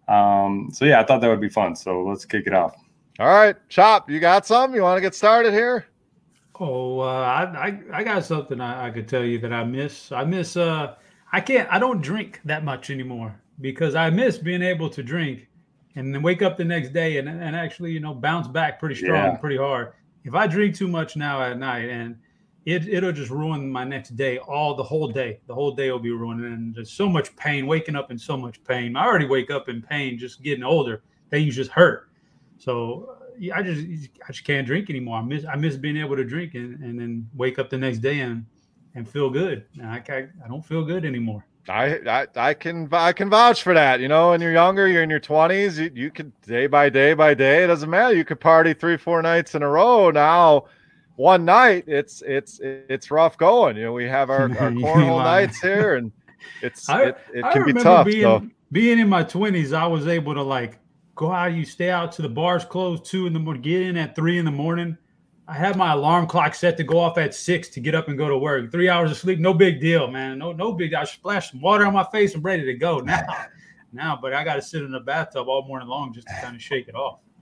So yeah, I thought that would be fun. So let's kick it off. All right. Chop, you got something? You want to get started here? Oh, I got something I could tell you that I miss. I don't drink that much anymore because I miss being able to drink and then wake up the next day and actually, bounce back pretty strong, pretty hard. If I drink too much now at night, and it'll just ruin my next day, the whole day. The whole day will be ruined, and there's so much pain, waking up in so much pain. I already wake up in pain just getting older. Things just hurt. So I just can't drink anymore. I miss being able to drink and then wake up the next day and feel good. I don't feel good anymore. I can vouch for that. When you're younger, you're in your 20s, you could day by day, it doesn't matter. You could party 3-4 nights in a row. Now, one night, it's rough going. We have our cornhole nights here, and it can be tough. Being in my 20s, I was able to go out. You stay out to the bars close 2 in the morning, get in at 3 in the morning. I had my alarm clock set to go off at 6 to get up and go to work. 3 hours of sleep, no big deal, man. No big deal. I splashed some water on my face and ready to go now. But I got to sit in the bathtub all morning long just to kind of shake it off.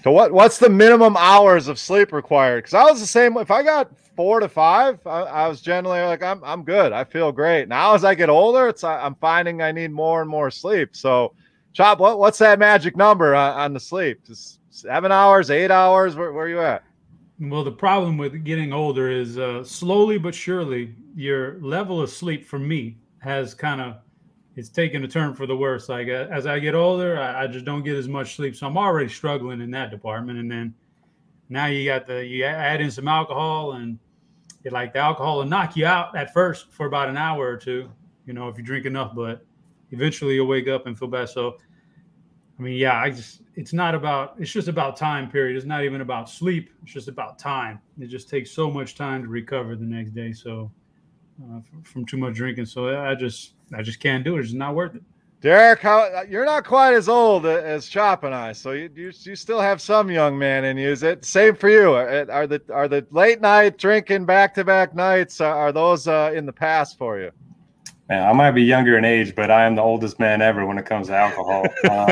So what's the minimum hours of sleep required? Because I was the same. If I got 4 to 5, I was generally like, I'm good. I feel great. Now as I get older, I'm finding I need more and more sleep. So, Chop, what's that magic number on the sleep? Just 7 hours, 8 hours? Where are you at? Well, the problem with getting older is slowly but surely your level of sleep for me has it's taken a turn for the worse. Like as I get older, I just don't get as much sleep. So I'm already struggling in that department. And then now you add in some alcohol, and the alcohol will knock you out at first for about an hour or two, if you drink enough, but eventually you'll wake up and feel bad. So, I mean, yeah, it's just about time period. It's not even about sleep. It's just about time. It just takes so much time to recover the next day. So from too much drinking. So I just can't do it. It's just not worth it. Derek, you're not quite as old as Chop and I, so you still have some young man in you. Is it same for you? Are the late night drinking back-to-back nights, are those in the past for you? Man, I might be younger in age, but I am the oldest man ever when it comes to alcohol.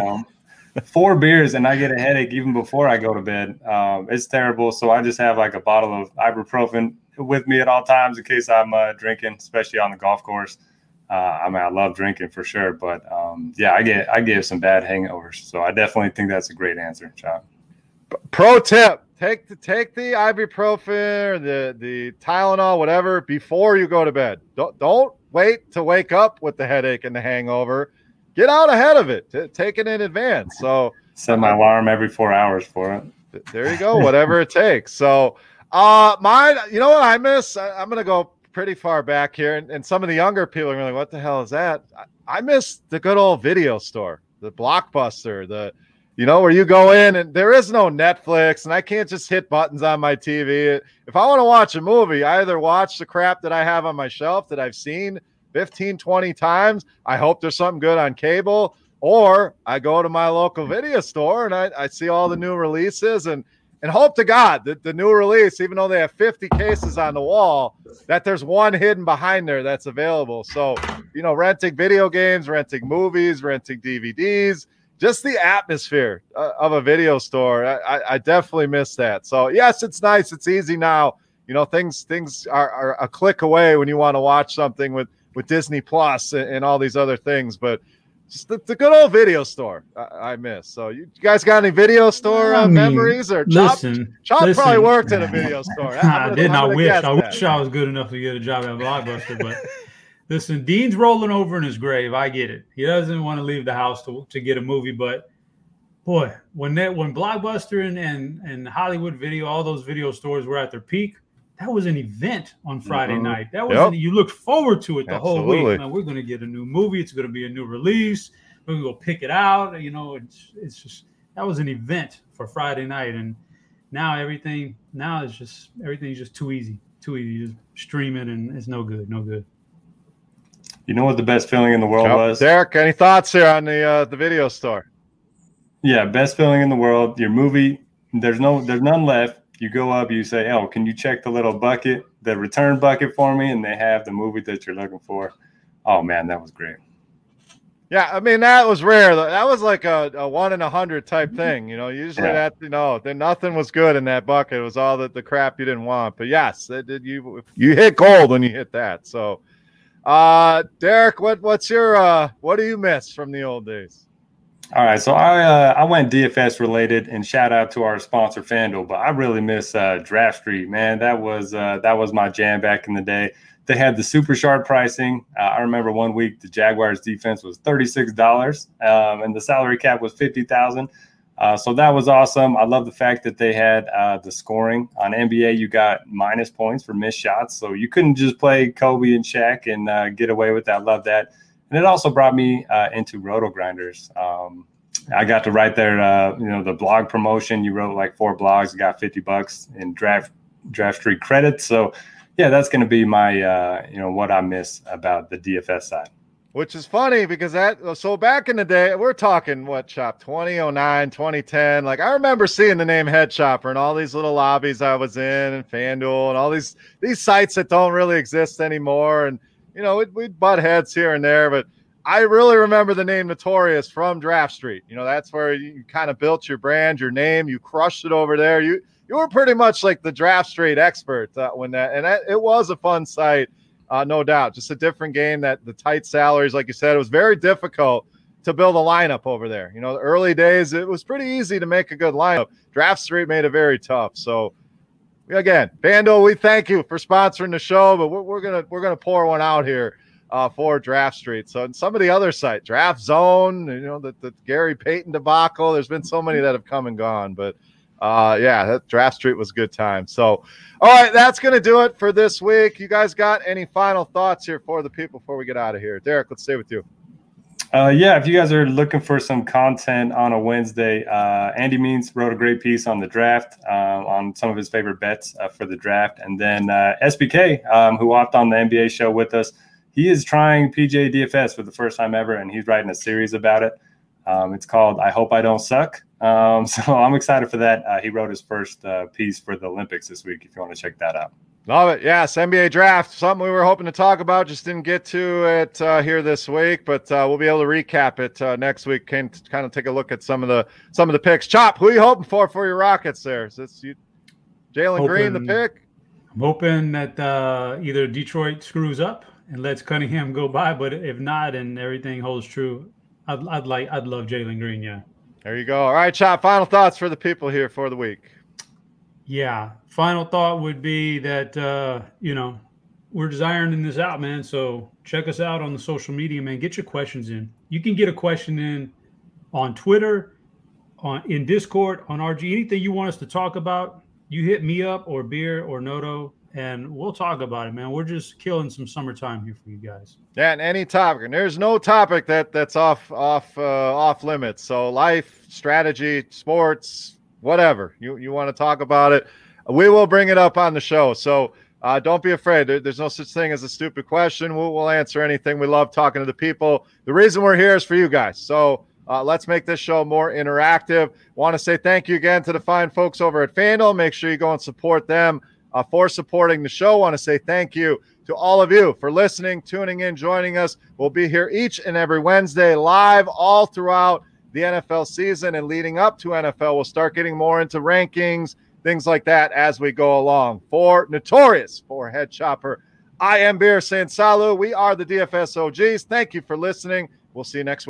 4 beers and I get a headache even before I go to bed. It's terrible. So I just have like a bottle of ibuprofen with me at all times in case I'm drinking, especially on the golf course. I mean, I love drinking for sure, but yeah, I get some bad hangovers. So I definitely think that's a great answer, Chop. Pro tip: take the ibuprofen or the Tylenol, whatever, before you go to bed. Don't wait to wake up with the headache and the hangover. Get out ahead of it. Take it in advance. So set my alarm every 4 hours for it. There you go. Whatever it takes. So mine, you know what I miss? I'm going to go pretty far back here. And some of the younger people are like, what the hell is that? I miss the good old video store, the Blockbuster, where you go in and there is no Netflix and I can't just hit buttons on my TV. If I want to watch a movie, I either watch the crap that I have on my shelf that I've seen 15, 20 times. I hope there's something good on cable, or I go to my local video store and I see all the new releases and hope to God that the new release, even though they have 50 cases on the wall, that there's one hidden behind there that's available. So, renting video games, renting movies, renting DVDs, just the atmosphere of a video store. I definitely miss that. So yes, it's nice. It's easy now. Things are a click away when you want to watch something with Disney Plus and all these other things, but just the good old video store I miss. So you guys got any video store memories? Or Chop probably worked at a video store. I didn't. I wish I was good enough to get a job at Blockbuster, but listen, Dean's rolling over in his grave. I get it. He doesn't want to leave the house to get a movie, but boy, when Blockbuster and Hollywood Video, all those video stores were at their peak, that was an event on Friday night. That was you looked forward to it the whole week. Man, we're going to get a new movie. It's going to be a new release. We're going to go pick it out. It's just that was an event for Friday night. And now everything's just too easy. Just stream it, and it's no good. You know what the best feeling in the world was? Derek, any thoughts here on the video store? Yeah, best feeling in the world. Your movie, there's none left. You go up, you say, "Oh, can you check the little bucket, the return bucket for me?" And they have the movie that you're looking for. Oh man, that was great. Yeah, I mean that was rare. That was like a 1 in 100 type thing. Usually then nothing was good in that bucket. It was all the crap you didn't want. But yes, you hit gold when you hit that. So, Derek, what do you miss from the old days? All right, so I went DFS related, and shout out to our sponsor FanDuel, but I really miss Draft Street, man. That was my jam back in the day. They had the super sharp pricing. I remember one week the Jaguars defense was $36, and the salary cap was $50,000. So that was awesome. I love the fact that they had the scoring on NBA. You got minus points for missed shots, so you couldn't just play Kobe and Shaq and get away with that. I love that. And it also brought me into Roto Grinders. I got to write there, the blog promotion. You wrote like 4 blogs, you got $50 in draft street credits. So, yeah, that's going to be my, what I miss about the DFS side. Which is funny because so back in the day, we're talking Chop, 2009, 2010. Like I remember seeing the name Head Shopper and all these little lobbies I was in and FanDuel and all these sites that don't really exist anymore. And, we'd butt heads here and there, but I really remember the name Notorious from Draft Street. You know, that's where you kind of built your brand, your name. You crushed it over there. You were pretty much like the Draft Street expert it was a fun site, no doubt. Just a different game. That the tight salaries, like you said, it was very difficult to build a lineup over there. You know, the early days, it was pretty easy to make a good lineup. Draft Street made it very tough. So again, FanDuel, we thank you for sponsoring the show, but we're gonna pour one out here for Draft Street. So in some of the other sites, Draft Zone, you know, the Gary Payton debacle, there's been so many that have come and gone, but yeah, that Draft Street was a good time. So, all right, that's going to do it for this week. You guys got any final thoughts here for the people before we get out of here? Derek, let's stay with you. Yeah, if you guys are looking for some content on a Wednesday, Andy Means wrote a great piece on the draft, on some of his favorite bets for the draft. And then SBK, who hopped on the NBA show with us, he is trying PGA DFS for the first time ever, and he's writing a series about it. It's called I Hope I Don't Suck. So I'm excited for that. He wrote his first piece for the Olympics this week, if you want to check that out. Love it. Yes, NBA draft, something we were hoping to talk about, just didn't get to it here this week, but we'll be able to recap it next week. Can kind of take a look at some of the picks. Chop, who are you hoping for your Rockets there? Is this Jalen Green the pick? I'm hoping that either Detroit screws up and lets Cunningham go by, but if not, and everything holds true, I'd love Jalen Green. Yeah. There you go. All right, Chop. Final thoughts for the people here for the week. Yeah. Final thought would be that you know, we're desiring this out, man. So check us out on the social media, man. Get your questions in. You can get a question in on Twitter, in Discord, on RG. Anything you want us to talk about, you hit me up or Beer or Noto, and we'll talk about it, man. We're just killing some summertime here for you guys. Yeah, and any topic, and there's no topic that's off limits. So life, strategy, sports, whatever you want to talk about it, we will bring it up on the show. So don't be afraid. There's no such thing as a stupid question. We'll answer anything. We love talking to the people. The reason we're here is for you guys. So let's make this show more interactive. Want to say thank you again to the fine folks over at FanDuel. Make sure you go and support them for supporting the show. Want to say thank you to all of you for listening, tuning in, joining us. We'll be here each and every Wednesday live all throughout the NFL season and leading up to NFL. We'll start getting more into rankings, things like that as we go along. For Notorious, for Head Chopper, I am Beer saying salut. We are the DFS OGs. Thank you for listening. We'll see you next week.